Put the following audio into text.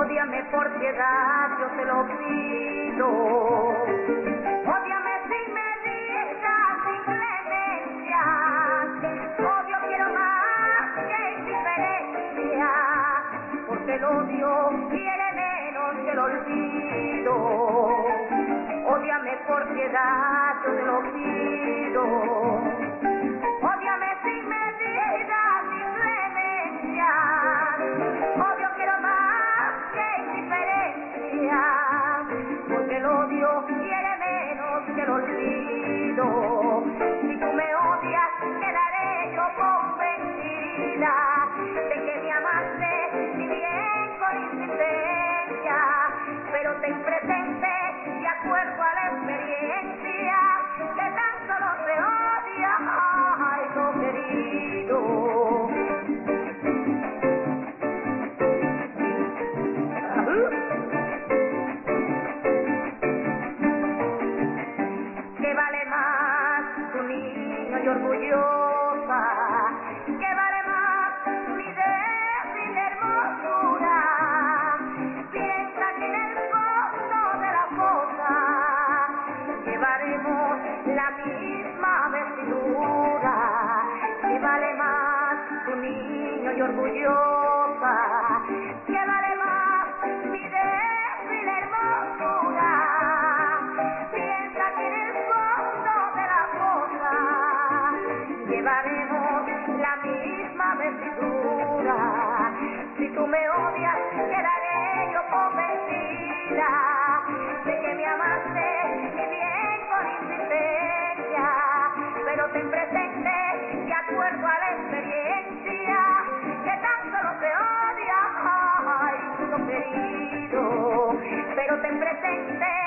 Ódiame por piedad, yo te lo pido. Ódiame sin medida, sin clemencia. Odio quiero más que indiferencia, porque el odio quiere menos que el olvido. Ódiame por piedad, yo te lo pido. Ódiame sin medida, sin clemencia. Odio quiero más que indiferencia, porque el odio quiere menos que el olvido. Si tú me odias, quedaré yo convencida de que me amaste, si bien con insistencia, pero ten presente, de acuerdo a la experiencia, que tan solo se odia, ay, no querido. ¿Qué vale más tu niño y orgullosa? ¿Qué vale más mi débil hermosura? Piensa que en el fondo de la fosa llevaremos la misma vestidura. ¿Qué vale más tu niño y orgullosa? ¿Qué vale más mi débil hermosura? Piensa que en el fondo de la fosa llevaremos la misma vestidura. Si tú me odias, quedaré yo convencida de que me amaste, y bien con insistencia, pero ten presente, de acuerdo a la experiencia, que tan solo se odia, ay, no querido, pero ten presente,